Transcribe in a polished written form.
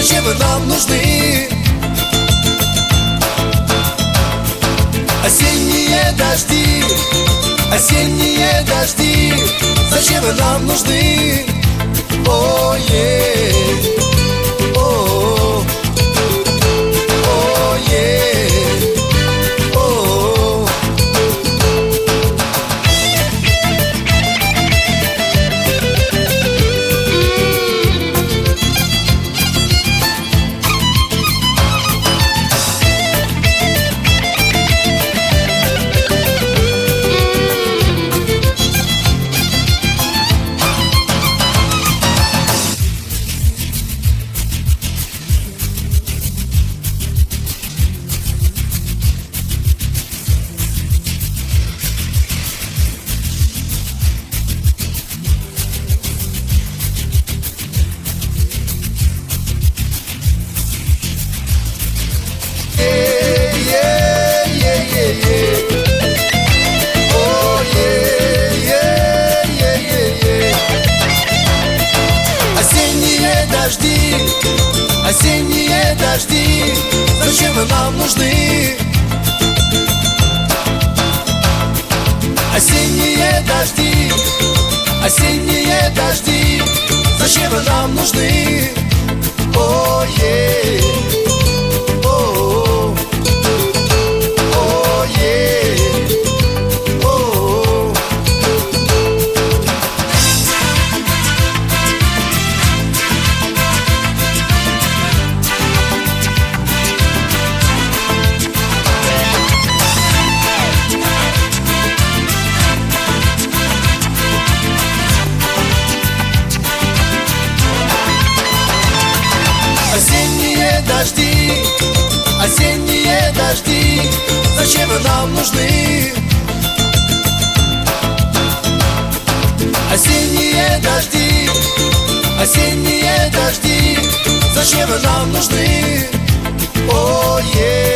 Зачем вы нам нужны? Осенние дожди, осенние дожди, зачем вы нам нужны? Ой-е, о, ой-е, о. Осенние дожди, зачем вы нам нужны? Осенние дожди, осенние дожди, зачем вы нам нужны? Ой-е, о, ой-е, о. Осенние дожди, осенние дожди, зачем вы нам нужны? Осенние дожди, осенние дожди, зачем вы нам нужны? Ой-е.